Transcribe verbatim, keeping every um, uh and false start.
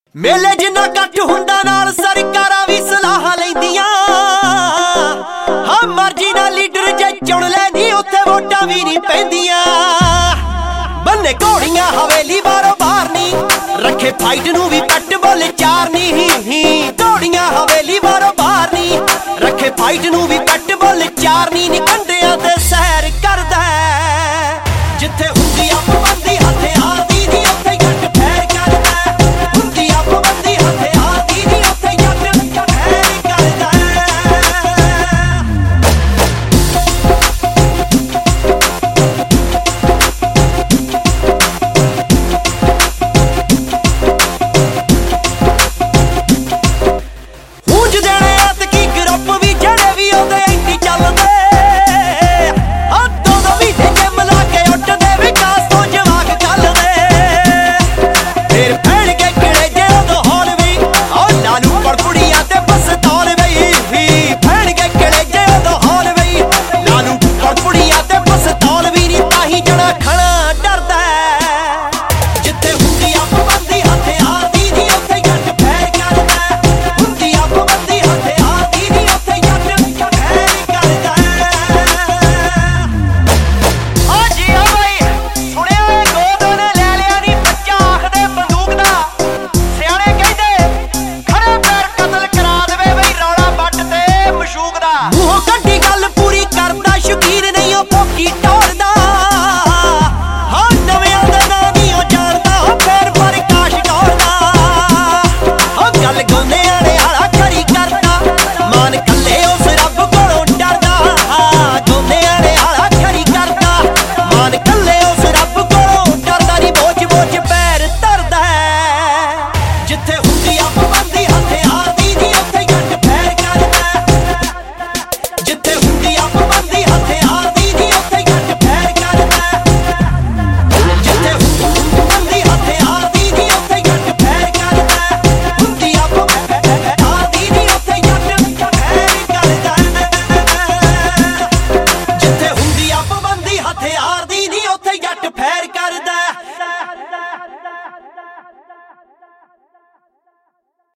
ਮੇਲੇ ਜਿੰਨਾ ਕੱਟ ਹੁੰਦਾ ਨਾਲ ਸਰਕਾਰਾਂ ਵੀ ਸਲਾਹਾਂ ਲੈਂਦੀਆਂ। ਹਾਂ ਮਰਜ਼ੀ ਨਾਲ ਲੀਡਰ ਜੇ ਚੁਣ ਲੈਂਦੀ ਉੱਥੇ ਵੋਟਾਂ ਵੀ ਨਹੀਂ ਪੈਂਦੀਆਂ। ਬੰਨੇ ਘੋੜੀਆਂ ਹਵੇਲੀ ਬਾਰੋ ਬਾਹਰ ਨੀ ਰੱਖੇ ਫਾਈਟ ਨੂੰ ਵੀ ਕੱਟ ਬੋਲ ਚਾਰ ਨੀ। ਘੋੜੀਆਂ ਹਵੇਲੀ ਬਾਰੋ ਬਾਹਰ ਨੀ ਰੱਖੇ ਫਾਈਟ ਨੂੰ ਵੀ ਕੱਟ ਬੋਲ ਚਾਰ ਨੀ। ਕੰਡੇ